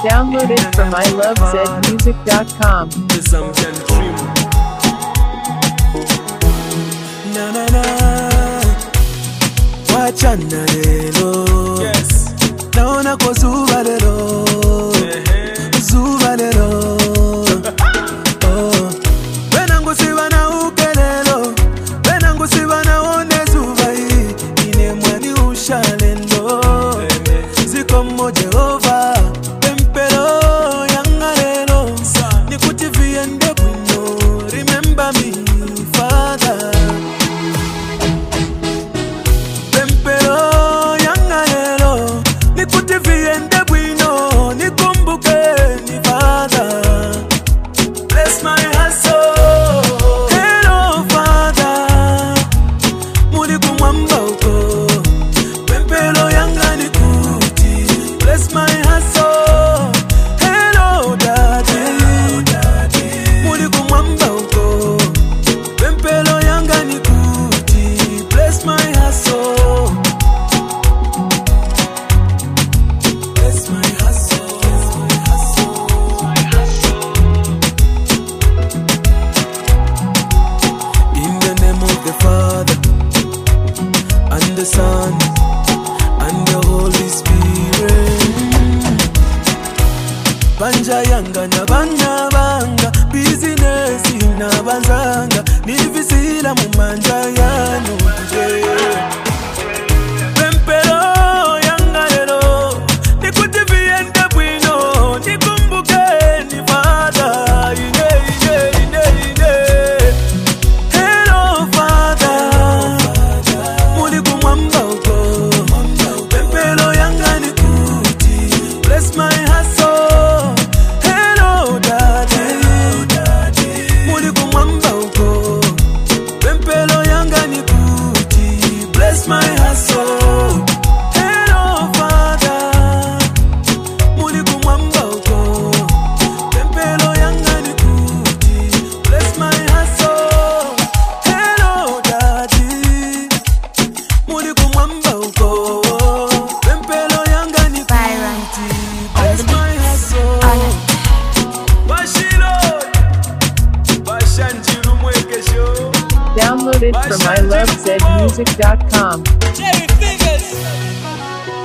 Downloaded from ilovezmusic.com. The Zambian dream. Na na na, wachana lelo. Yes. Naona kwa zuba lelo, zuba lelo. Oh, wenangu siwa na ukelelo, wenangu siwa na one zuba hii. Ine mwani ushalendo, ziko mo Jehova, tempero yanga lelo. Nikutivie ndebu ino, remember me, Father. The Son and the Holy Spirit. Banja yanga na banya banga, business na banzanga, nivisila mumanja yanu kuje. Pempero yanga lelo, nikutivie ndebwino, nikumbuke ni Father, ine. Hello Father. Bless my hustle. Hello daddy. Muli kumwamba uko. Pempelo yanga ni kuti. Bless my hustle. Hello father. Muli kumwamba uko. Pempelo yanga ni kuti. Bless my hustle. Hello daddy. Muli kumwamba uko. Pempelo yanga ni kuti. Downloaded from ilovezmusic.com. Jerry Fingers.